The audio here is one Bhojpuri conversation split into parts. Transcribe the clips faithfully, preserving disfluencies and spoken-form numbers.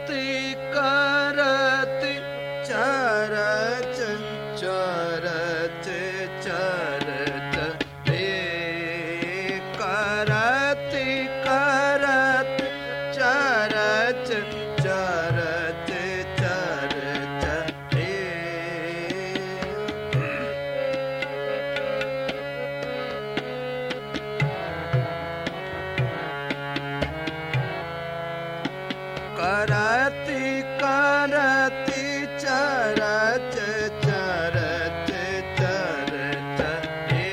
करति चरच चरच चरच रे करति करति चरच चरच चरच रे करति करति चरच चरच चरच रे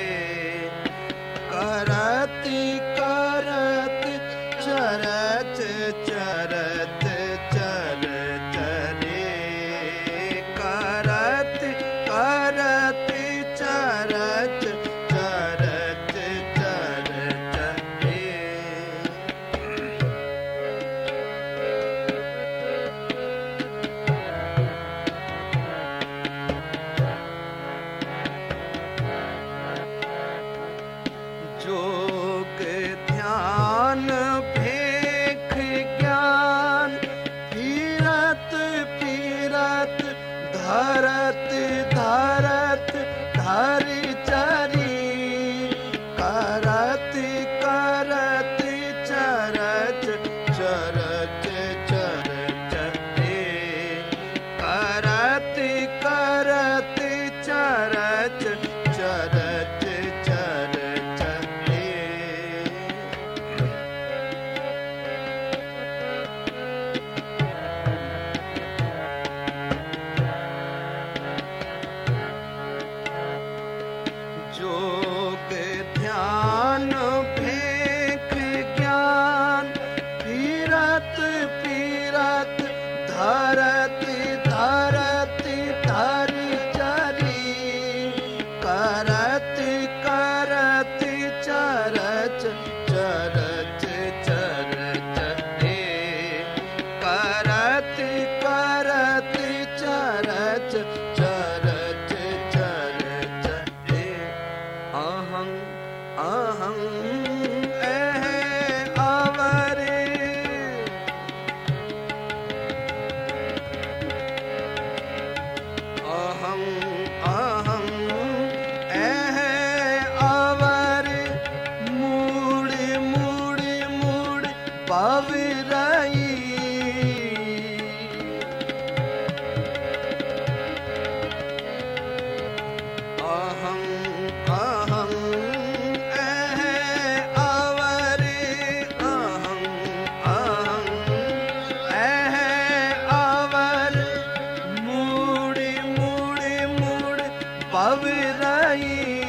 करति करति चरच चरच चरच रे करति करति चरच चरच चरच रे जोग ध्यान भेख ज्ञान फिरत फिरत धरत धरत धरि चरी करत करत चरच चरच चरच रे करत करत चरच चरच चरच रे जोग ध्यान भेख ज्ञान फिरत फिरत धरत धरत धरि चरी करत करत चरच चरच चरच रे करत करत चरच चरच चरच रे अहं अहं एह अवरे अहं अहं एह अवरे मूड़ी मूड़ी मूड़ी पविरई अहं अहं एह अवरे अहं अहं एह अवर मूड़ी मूड़ी मूड़ी पविरई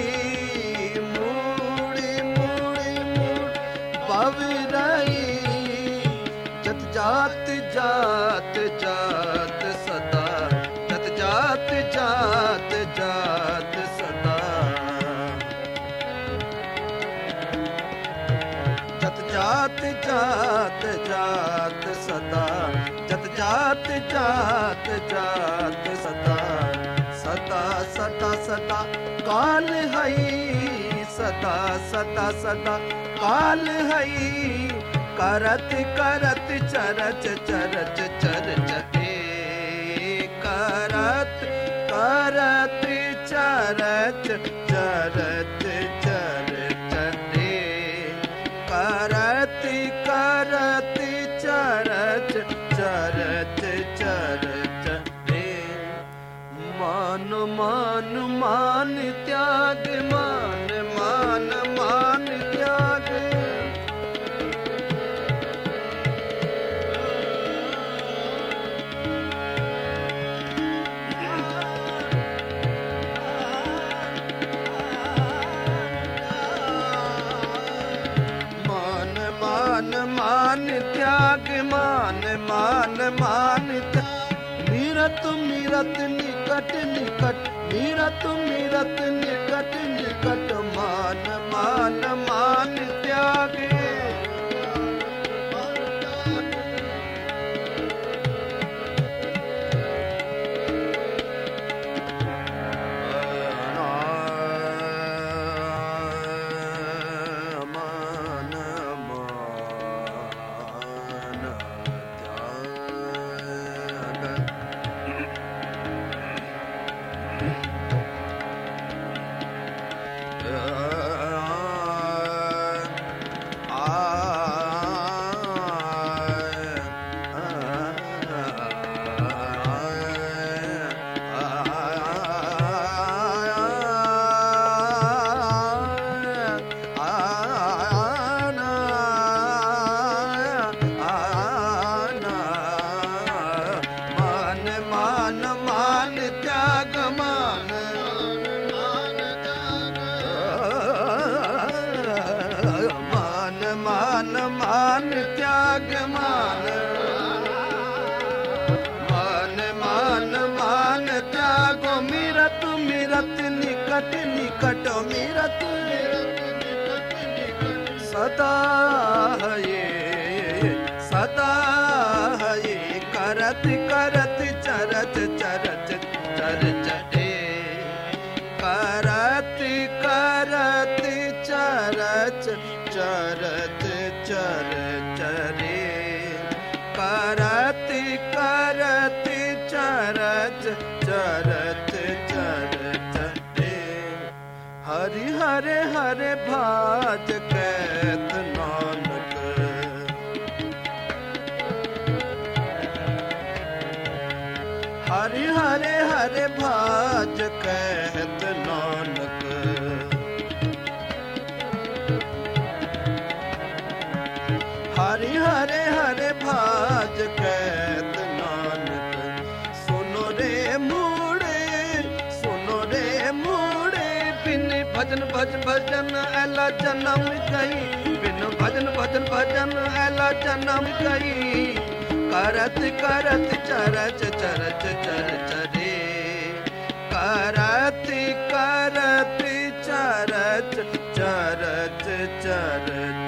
मूड़ी मूड़ी मूड़ी पविरई जत जात जात जात सदा जत जात जात जात सदा जत जात जात जात सदा जत जात जात जात सदा सदा सदा सदा काल हई सदा सदा सदा काल हई करत करत चरच चरच चरच रे करत करत चरच चरच चरच रे करत करत चरच चरच चरच रे मान मान मान त्याग मान मान मान त्याग मान मान मान त्याग मान मान मान त्याग मीरत मीरत निकट निकट मीरत मीरत निकट निकट मान मान मान त्याग मान मान त्याग मान त्याग मान मान मान मान त्यागो मीरत मीरत निकट निकट मीरत सदा ये सदा ये करत करत चरत चरत चरत रे करत करत चरत चरत चरत रे करत करत चरत चरत चरत रे हरि हरे हरे भाज कैत नानक हरि हरे हरे भाज कहत नानक हरि हरे हरे भाज कहत नानक सुनो रे मूड़े सुनो रे मूड़े बिन भजन भज भजन ऐला जन्म गई बिन भजन भजन भजन ऐला जन्म गई करत करत चरच चरच चरच रे करत करत चरच चरच चरच